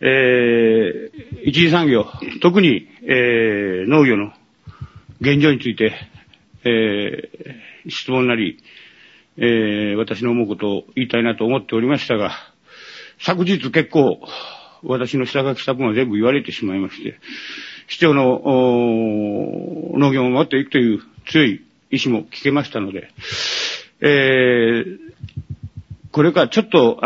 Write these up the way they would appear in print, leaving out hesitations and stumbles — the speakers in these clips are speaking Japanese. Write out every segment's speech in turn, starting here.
一次産業、特に、農業の現状について、質問なり、私の思うことを言いたいなと思っておりましたが、昨日結構、私の下書きした分は全部言われてしまいまして、市長の農業を守っていくという強い意志も聞けましたので、これからちょっと、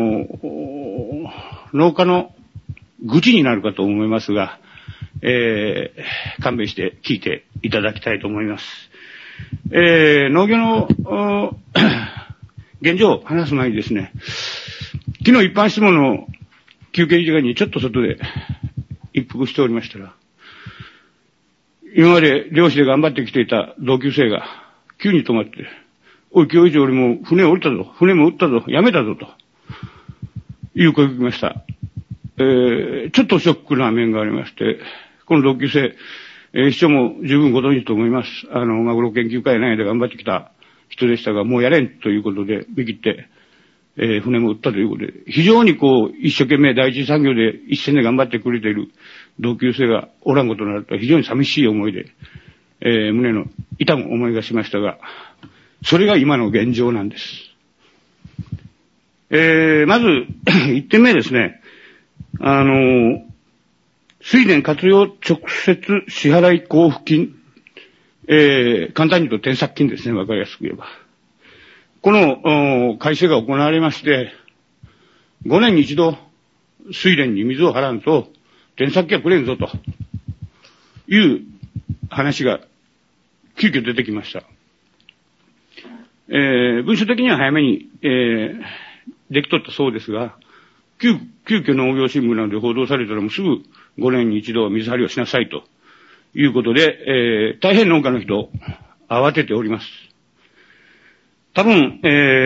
農家の愚痴になるかと思いますが、勘弁して聞いていただきたいと思います。農業の現状を話す前にですね、昨日一般質問の休憩時間にちょっと外で一服しておりましたら、今まで漁師で頑張ってきていた同級生が急に止まって、おい、今日以上俺も船降りたぞ、船も撃ったぞ、やめたぞという声を聞きました。ちょっとショックな面がありまして、この同級生、市長も十分ご存知と思います。マグロ研究会内で頑張ってきた人でしたが、もうやれんということで、見切って、船も撃ったということで、非常に一生懸命第一次産業で一線で頑張ってくれている同級生がおらんことになると非常に寂しい思いで、胸の痛む思いがしましたが、それが今の現状なんです。まず、1点目ですね。水田活用直接支払い交付金、簡単に言うと転作金ですね、わかりやすく言えば。この改正が行われまして、5年に一度水田に水を払うと転作金はくれんぞという話が急遽出てきました。文書的には早めに、できとったそうですが、急遽農業新聞などで報道されたらもうすぐ5年に一度水張りをしなさいということで、大変農家の人慌てております。多分、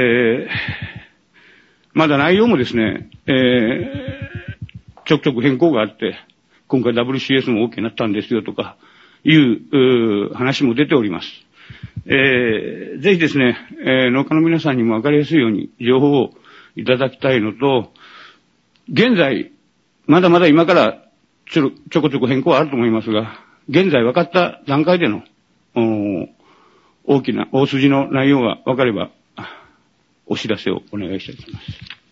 まだ内容もですね、ちょくちょく変更があって、今回 WCS も OK になったんですよとかいう話も出ております。ぜひですね、農家の皆さんにも分かりやすいように情報をいただきたいのと、現在、まだまだ今からちょこちょこ変更はあると思いますが、現在分かった段階での大筋の内容が分かれば、お知らせをお願いしたいと思います。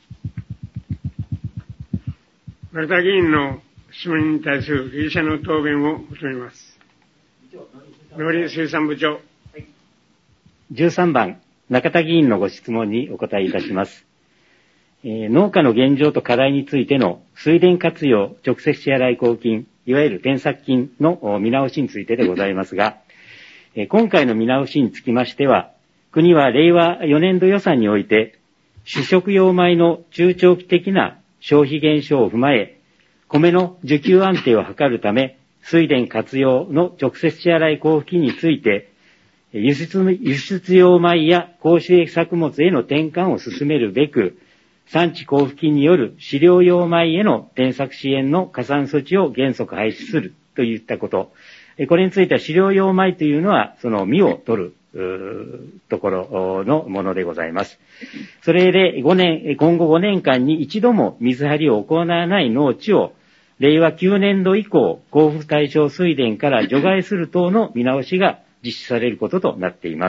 丸田議員の質問に対する理事者の答弁を求めます。農林水産部長。 13番、中田議員のご質問にお答えいたします。農家の現状と課題についての水田活用直接支払い交付金、いわゆる転作金の見直しについてでございますが、今回の見直しにつきましては、国は令和4年度予算において、主食用米の中長期的な消費減少を踏まえ、米の需給安定を図るため、水田活用の直接支払い交付金について、輸出用米や高収益作物への転換を進めるべく、産地交付金による飼料用米への転作支援の加算措置を原則廃止するといったこと。これについては飼料用米というのは、その実を取るところのものでございます。それで今後5年間に一度も水張りを行わない農地を、令和9年度以降、交付対象水田から除外する等の見直しが実施されることとなっています。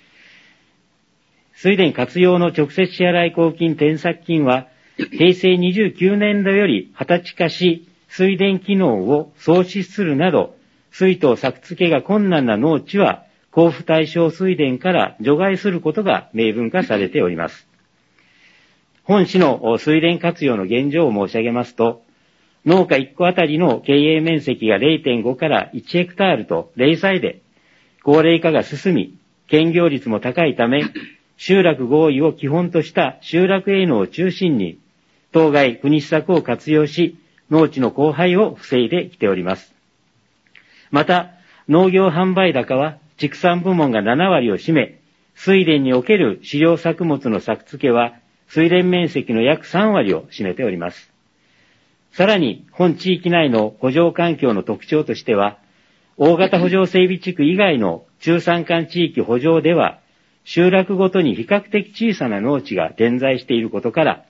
水田活用の直接支払い交付金転作金は、平成29年度より20歳化し、水田機能を創出するなど、水稲作付けが困難な農地は、交付対象水田から除外することが明文化されております。本市の水田活用の現状を申し上げますと、農家1戸あたりの経営面積が 0.5 から1ヘクタールと零細で、高齢化が進み、兼業率も高いため、集落合意を基本とした集落営農を中心に、当該国施策を活用し、農地の荒廃を防いできております。また、農業販売高は畜産部門が7割を占め、水田における飼料作物の作付けは、水田面積の約3割を占めております。さらに、本地域内の圃場環境の特徴としては、大型圃場整備地区以外の中山間地域圃場では、集落ごとに比較的小さな農地が点在していることから、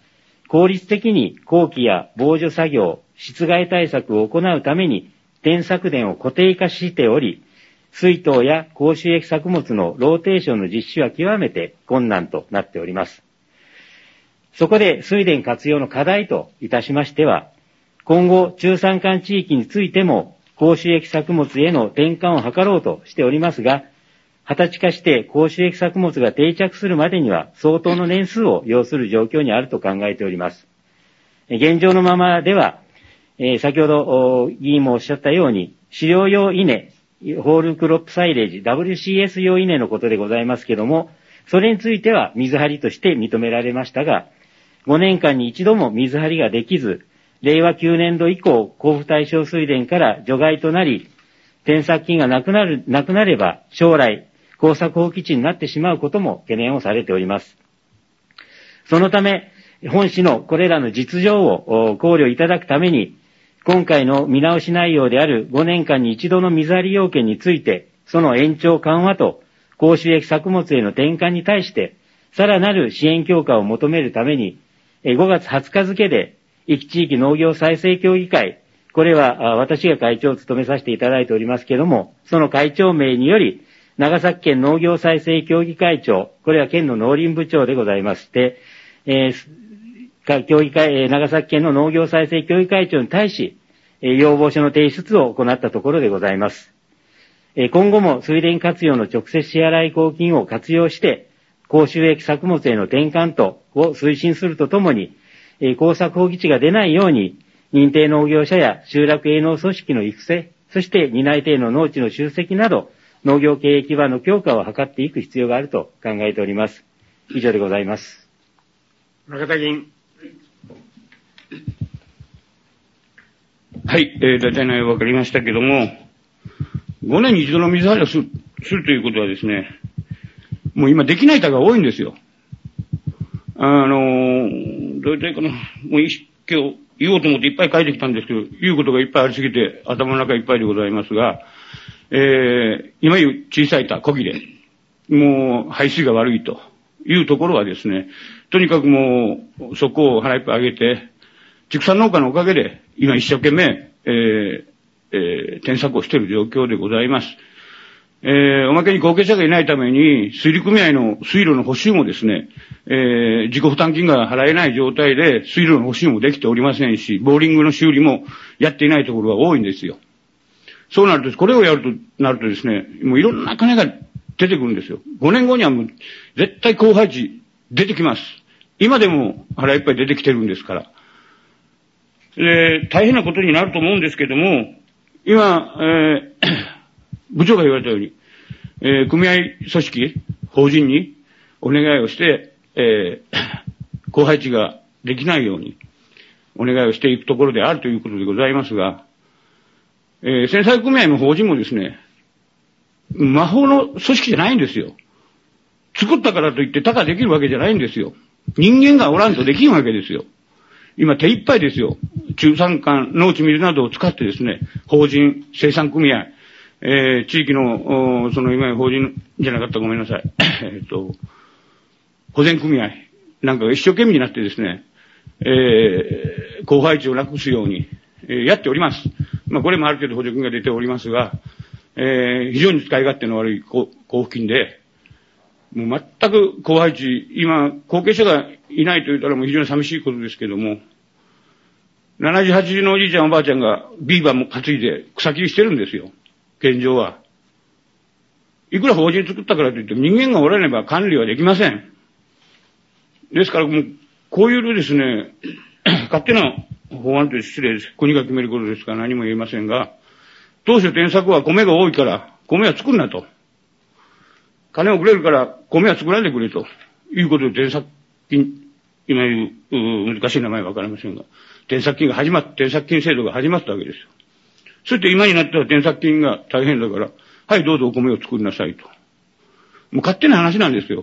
効率的に工期や防除作業、湿害対策を行うために転作田を固定化しており、水稲や高収益作物のローテーションの実施は極めて困難となっております。そこで水田活用の課題といたしましては、今後中山間地域についても高収益作物への転換を図ろうとしておりますが、20歳化して高収益作物が定着するまでには相当の年数を要する状況にあると考えております。現状のままでは、先ほど議員もおっしゃったように、飼料用稲、ホールクロップサイレージ、WCS 用稲のことでございますけども、それについては水張りとして認められましたが、5年間に一度も水張りができず、令和9年度以降、交付対象水田から除外となり、転作金がなくなれば、将来、耕作放棄地になってしまうことも懸念をされております。そのため、本市のこれらの実情を考慮いただくために、今回の見直し内容である5年間に一度の水張り要件について、その延長緩和と高収益作物への転換に対して、さらなる支援強化を求めるために、5月20日付で、壱岐地域農業再生協議会、これは私が会長を務めさせていただいておりますけれども、その会長名により、長崎県農業再生協議会長、これは県の農林部長でございまして、長崎県の農業再生協議会長に対し、要望書の提出を行ったところでございます。今後も水田活用の直接支払い交付金を活用して、高収益作物への転換を推進するとともに、耕作放棄地が出ないように、認定農業者や集落営農組織の育成、そして担い手への農地の集積など、農業経営基盤の強化を図っていく必要があると考えております。以上でございます。 中田議員。 はい、大体内容分かりましたけども、5年に一度の水張りをするということはですね、もう今できない田が多いんですよ。どういったかな、もう今日言おうと思っていっぱい書いてきたんですけど、言うことがいっぱいありすぎて頭の中いっぱいでございますが、今言う小さい田、小切れ、もう排水が悪いというところはですね、とにかくもうそこを腹いっぱい上げて、畜産農家のおかげで今一生懸命、転作をしている状況でございます。おまけに後継者がいないために、水利組合の水路の補修もですね、自己負担金が払えない状態で、水路の補修もできておりませんし、ボーリングの修理もやっていないところが多いんですよ。そうなると、これをやるとなるとですね、もういろんな金が出てくるんですよ。5年後にはもう絶対後輩地出てきます。今でも腹いっぱい出てきてるんですから。大変なことになると思うんですけども、今、部長が言われたように、組合組織、法人にお願いをして、後輩地ができないようにお願いをしていくところであるということでございますが、繊細組合も法人もですね、魔法の組織じゃないんですよ。作ったからといって他ができるわけじゃないんですよ。人間がおらんとできんわけですよ。今手一杯ですよ。中山間、農地水などを使ってですね、法人、生産組合、地域の、今法人じゃなかったごめんなさい。保全組合なんかが一生懸命になってですね、後輩地をなくすように、やっております。まあこれもある程度補助金が出ておりますが、非常に使い勝手の悪い交付金で、もう全く後輩地、今、後継者がいないと言ったらもう非常に寂しいことですけども、70、80のおじいちゃんおばあちゃんがビーバーも担いで草切りしてるんですよ。現状は。いくら法人作ったからといっても人間がおられれば管理はできません。ですからもう、こういうですね、勝手な法案と失礼です。国が決めることですから何も言えませんが、当初転作は米が多いから米は作るなと。金をくれるから米は作らんでくれということで転作金、今言う難しい名前はわかりませんが、転作金制度が始まったわけですよ。そして今になったら転作金が大変だから、はいどうぞお米を作りなさいと。もう勝手な話なんですよ。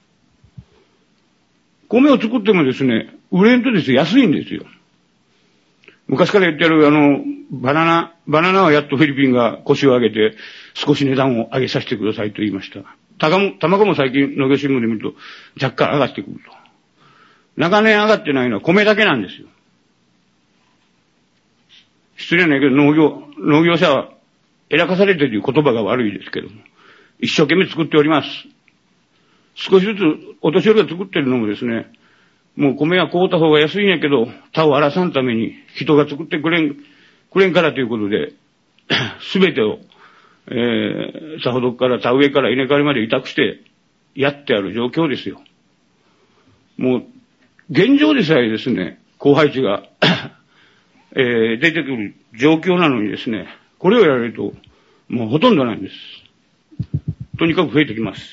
米を作ってもですね、売れんとですね、安いんですよ。昔から言ってるバナナはやっとフィリピンが腰を上げて少し値段を上げさせてくださいと言いました。卵も最近農業新聞で見ると若干上がってくると。 長年上がってないのは米だけなんですよ。失礼なけど農業者は偉かされてという言葉が悪いですけども、一生懸命作っております。少しずつお年寄りが作ってるのもですね、もう米は買うた方が安いんやけど、他を荒らさんために人が作ってくれんからということで、すべてを、さほどから田植えから稲刈りまで委託してやってある状況ですよ。もう、現状でさえですね、高配置が、出てくる状況なのにですね、これをやられると、もうほとんどないんです。とにかく増えてきます。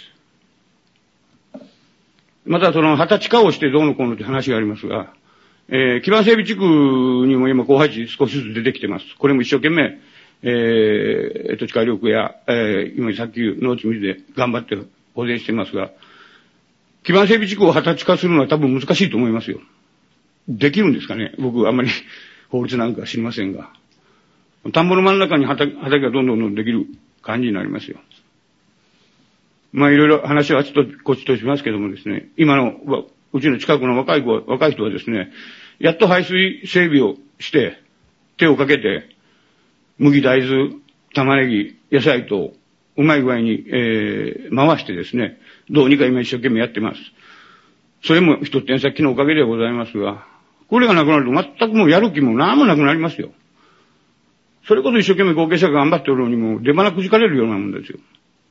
またその20歳化をしてどうのこうのという話がありますが、基盤整備地区にも今高配置少しずつ出てきてます。これも一生懸命、土地改良区や、今さっき農地水で頑張って保全してますが、基盤整備地区を20歳化するのは多分難しいと思いますよ。できるんですかね。僕あんまり法律なんか知りませんが。田んぼの真ん中に畑がどんどんできる感じになりますよ。まあいろいろ話はあっちとこっちとしますけどもですね、今のうちの近くの若い人はですね、やっと排水整備をして手をかけて麦、大豆、玉ねぎ、野菜とうまい具合に、回してですね、どうにか今一生懸命やってます。それも一点先のおかげでございますが、これがなくなると全くもうやる気も何もなくなりますよ。それこそ一生懸命後継者が頑張っておるのにも出花くじかれるようなもんですよ。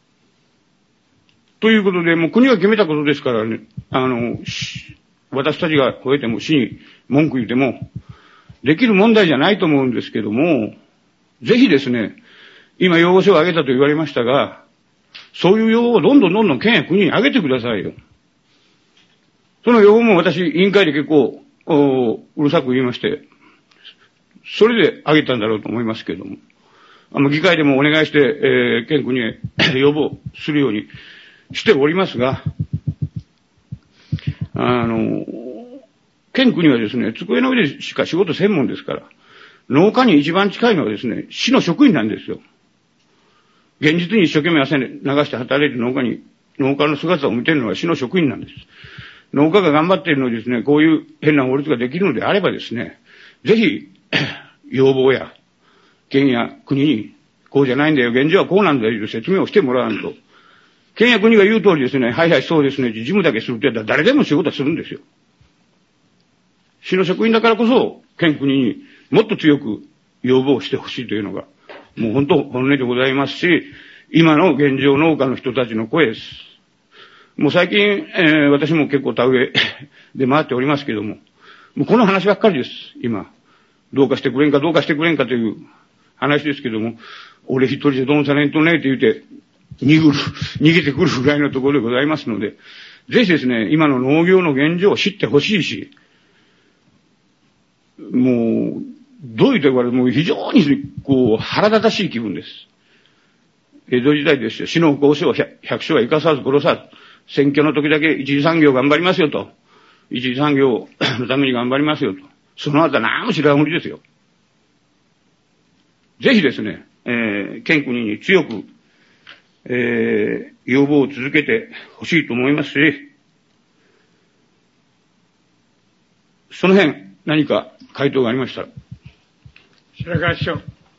ということで、もう国が決めたことですからね、私たちが超えても市に文句言っても、できる問題じゃないと思うんですけども、ぜひですね、今要望書を上げたと言われましたが、そういう要望をどんどん県や国に上げてくださいよ。その要望も私、委員会で結構、うるさく言いまして、それで上げたんだろうと思いますけれども、議会でもお願いして、県国へ要望するようにしておりますが、県国はですね、机の上でしか仕事専門ですから、農家に一番近いのはですね、市の職員なんですよ。現実に一生懸命汗流して働いて農家の姿を見ているのは市の職員なんです。農家が頑張っているのにですね、こういう変な法律ができるのであればですね、ぜひ、要望や、県や国に、こうじゃないんだよ、現状はこうなんだよ、という説明をしてもらわんと。県や国が言う通りですね、はいはいそうですね、事務だけするってやったら誰でも仕事はするんですよ。市の職員だからこそ、県国にもっと強く要望してほしいというのが、もう本当本音でございますし、今の現状農家の人たちの声です。もう最近、私も結構田植えで回っておりますけども、もうこの話ばっかりです、今。どうかしてくれんかという話ですけども、俺一人でどんされんとねって言って、逃げてくるぐらいのところでございますので、ぜひですね、今の農業の現状を知ってほしいし、もう、どういうところか、もう非常に腹立たしい気分です。江戸時代ですよ。死の交渉百姓は生かさず殺さず、選挙の時だけ一次産業頑張りますよと。一次産業のために頑張りますよと。その後は何も知らんふりですよ。ぜひですね、県国に強く、要望を続けてほしいと思いますし、その辺何か回答がありましたら。 白川市長。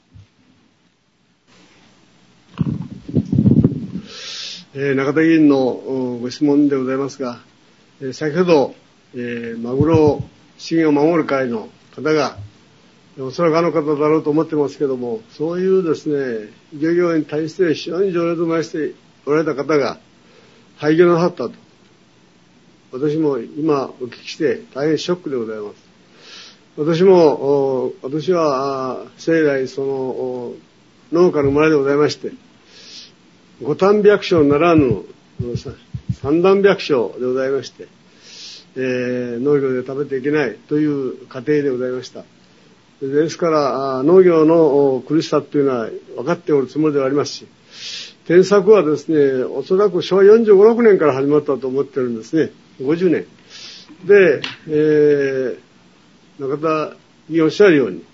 中田議員のご質問でございますが、先ほど、マグロ資源を守る会の方が、おそらくあの方だろうと思ってますけども、そういうですね、漁業に対して非常に情熱を燃しておられた方が廃業なさったと。私も今お聞きして大変ショックでございます。私は生来農家の生まれでございまして、五反百姓ならぬ三段百姓でございまして、農業で食べていけないという家庭でございました。ですから農業の苦しさというのは分かっておるつもりではありますし、転作はですね、おそらく昭和45、6年から始まったと思ってるんですね。50年。で、中田議員おっしゃるように、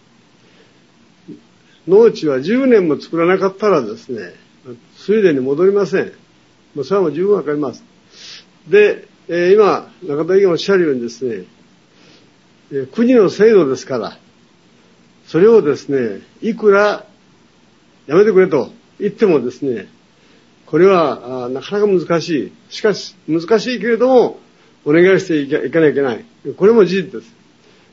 農地は10年も作らなかったらですね、水田に戻りません。それはもう十分わかります。で、 今、中田議員おっしゃるようにですね、国の制度ですから、それをですね、いくらやめてくれと言ってもですね、これはなかなか難しい。しかし、難しいけれども、お願いしていかなきゃいけない。これも事実です。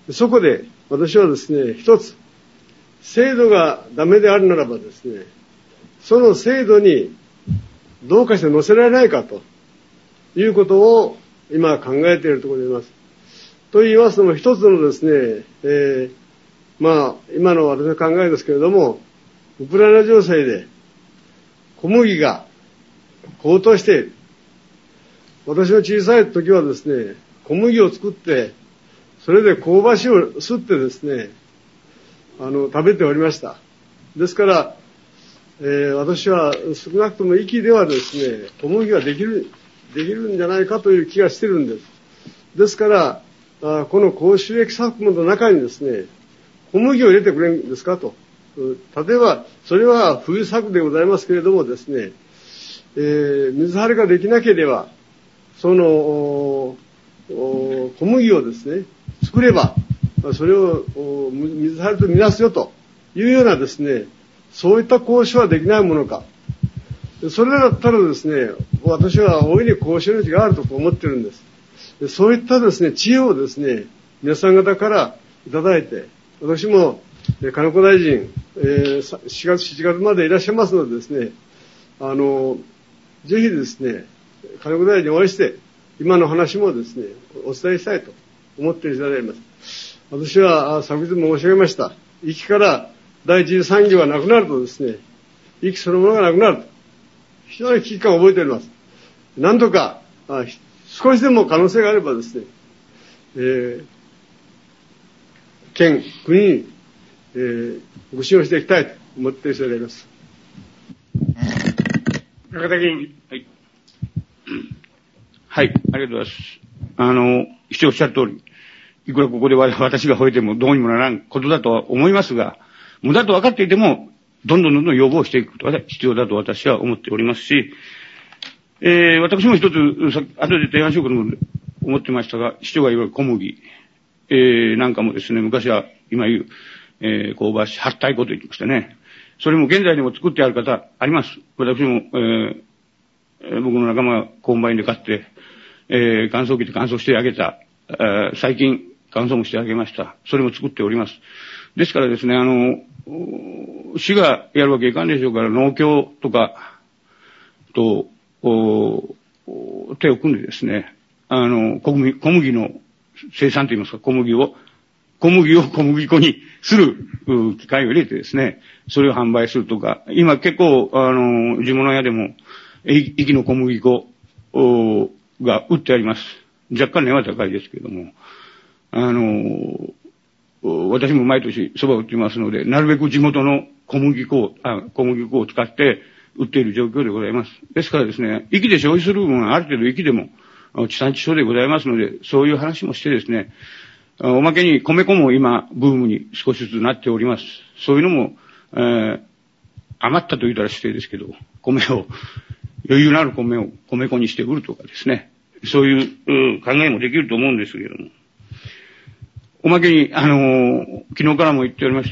そこで、私はですね、一つ、制度がダメであるならばですね、その制度にどうかして載せられないかということを今考えているところであります。と言いますのも、一つのですね、今の私の考えですけれども、ウクライナ情勢で小麦が高騰している。私の小さい時はですね、小麦を作って、それで香ばしを吸ってですね、食べておりました。ですから、私は少なくとも息ではですね、小麦ができるんじゃないかという気がしてるんです。ですから、この高収益作物の中にですね、小麦を入れてくれるんですかと。例えば、それは冬作でございますけれどもですね、水張りができなければ、その、小麦をですね、作れば、それを水張りとみなすよというようなですね、そういった交渉はできないものか。それだったらですね、私は大いに交渉の余地があると思っているんです。そういったですね、知恵をですね、皆さん方からいただいて、私も金子大臣、4月、7月までいらっしゃいますのでですね、ぜひですね、金子大臣にお会いして、今の話もですね、お伝えしたいと思っていただきます。私は昨日も申し上げました。息から第一次産業がなくなるとですね、息そのものがなくなると。非常に危機感を覚えております。なんとか、少しでも可能性があればですね、県、国に、ご支援していきたいと思っていただきます。 中田議員。 はい。はい、ありがとうございます。市長おっしゃる通り、いくらここで私が吠えてもどうにもならんことだとは思いますが、無駄と分かっていても、どんどん要望していくことが必要だと私は思っておりますし、私も一つ、後で提案しようと思ってましたが、市長が言われる小麦、なんかもですね、昔は今言う、香ばし、はったい粉と言ってましたね。それも現在でも作ってある方あります。私も、僕の仲間がコンバインで買って、乾燥機で乾燥してあげた、最近乾燥もしてあげました。それも作っております。ですからですね、市がやるわけいかんでしょうから、農協とかと、手を組んでですね、小麦の生産といいますか、小麦を小麦粉にする機械を入れてですね、それを販売するとか、今結構、地物屋でも、息の小麦粉が売ってあります。若干値は高いですけれども、私も毎年蕎麦を売っていますので、なるべく地元の小麦粉を使って売っている状況でございます。ですからですね、息で消費する部分はある程度息でも地産地消でございますので、そういう話もしてですね、おまけに米粉も今ブームに少しずつなっております。そういうのも、余ったと言ったら失礼ですけど、余裕のある米を米粉にして売るとかですね、そういう考えもできると思うんですけれども、おまけに、昨日からも言っておりました、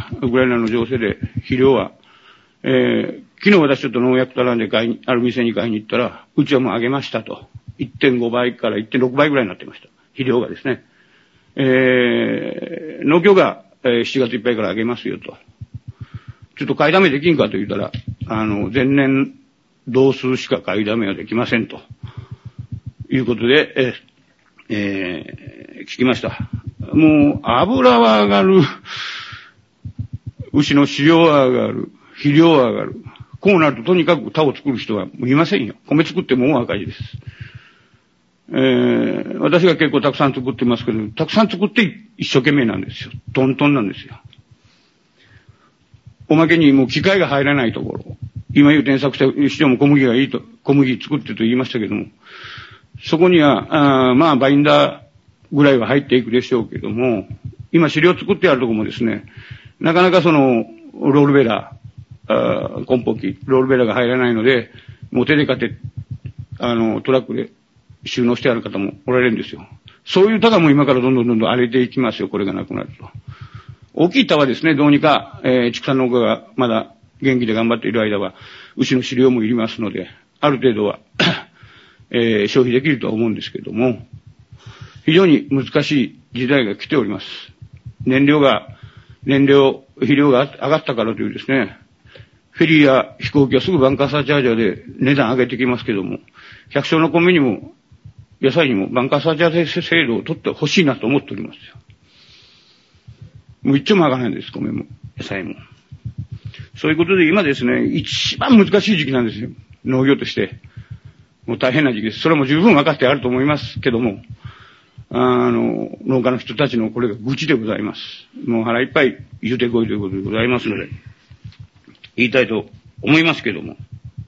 ウクライナの情勢で肥料は、昨日私ちょっと農薬頼んである店に買いに行ったら、うちはもう上げましたと。1.5 倍から 1.6 倍ぐらいになってました。肥料がですね。農協が、7月いっぱいから上げますよと。ちょっと買いだめできんかと言ったら、前年同数しか買いだめはできませんと。いうことで、聞きました。もう、油は上がる。牛の飼料は上がる。肥料は上がる。こうなるととにかく田を作る人はいませんよ。米作っても赤字です。私が結構たくさん作ってますけど、たくさん作って一生懸命なんですよ。トントンなんですよ。おまけにもう機械が入らないところ。今言う添削した市長も小麦がいいと、小麦作ってと言いましたけども、そこには、バインダーぐらいは入っていくでしょうけども、今飼料作ってあるところもですね、なかなかロールベラー、梱包機、ロールベラーが入らないので、もう手で買って、トラックで、 収納してある方もおられるんですよ。そういう田がもう今からどんどん荒れていきますよ、これがなくなると。大きい田はですね、どうにか、畜産農家がまだ元気で頑張っている間は、牛の飼料もいりますので、ある程度は、消費できるとは思うんですけれども、非常に難しい時代が来ております。肥料が上がったからというですね、フェリーや飛行機はすぐバンカーサーチャージャーで値段上げてきますけども、百姓の米にも野菜にもバンカーサーチャージャー制度を取ってほしいなと思っておりますよ。もう一丁も上がらないんです、米も野菜も。そういうことで今ですね、一番難しい時期なんですよ。農業として。もう大変な時期です。それも十分分かってあると思いますけども、農家の人たちのこれが愚痴でございます。もう腹いっぱい言うてこいということでございますので、言いたいと思いますけども。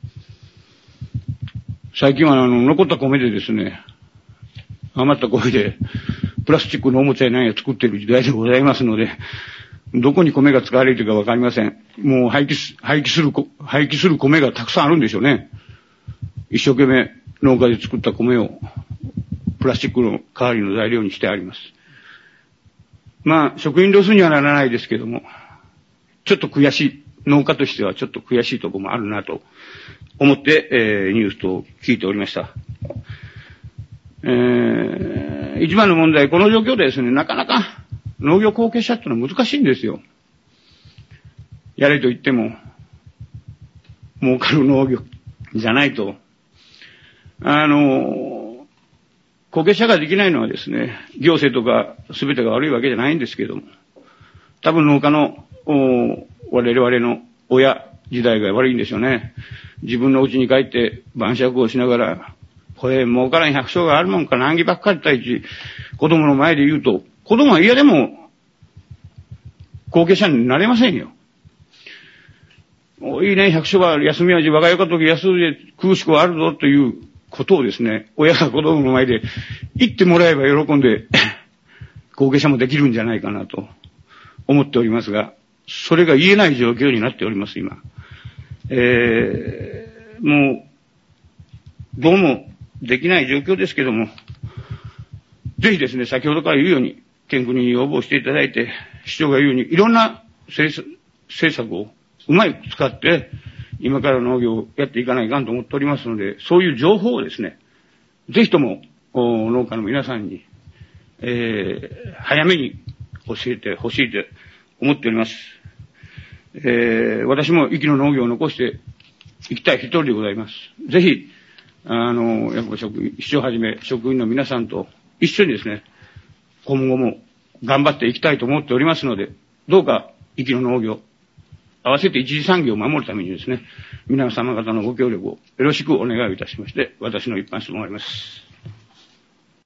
最近は残った米でですね、余った米で、プラスチックのおもちゃや何や作っている時代でございますので、どこに米が使われているかわかりません。もう廃棄する米がたくさんあるんでしょうね。一生懸命農家で作った米をプラスチックの代わりの材料にしてあります。まあ、食品ロスにはならないですけども、ちょっと悔しい、農家としてはちょっと悔しいところもあるなと思って、ニュースと聞いておりました。一番の問題、この状況でですね、なかなか農業後継者っていうのは難しいんですよ。やれと言っても、儲かる農業じゃないと。後継者ができないのはですね、行政とか全てが悪いわけじゃないんですけども、多分農家の我々の親時代が悪いんでしょうね。自分の家に帰って晩酌をしながら、これ儲からん百姓があるもんか難儀ばっかり対し、子供の前で言うと、子供は嫌でも後継者になれませんよ。いいね、百姓は休みは我がよかとき休んで空宿はあるぞということをですね、親が子供の前で言ってもらえば喜んで後継者もできるんじゃないかなと思っておりますが、それが言えない状況になっております、今。もう、どうもできない状況ですけども、ぜひですね、先ほどから言うように、県国に要望していただいて、市長が言うように、いろんな政策をうまく使って、今から農業をやっていかないかんと思っておりますので、そういう情報をですね、ぜひとも農家の皆さんに、早めに教えてほしいと思っております。私も息の農業を残していきたい一人でございます。ぜひ、役場職員、市長はじめ職員の皆さんと一緒にですね、今後も頑張っていきたいと思っておりますので、どうか息の農業、合わせて一次産業を守るためにですね、皆様方のご協力をよろしくお願いいたしまして、私の一般質問を終わります。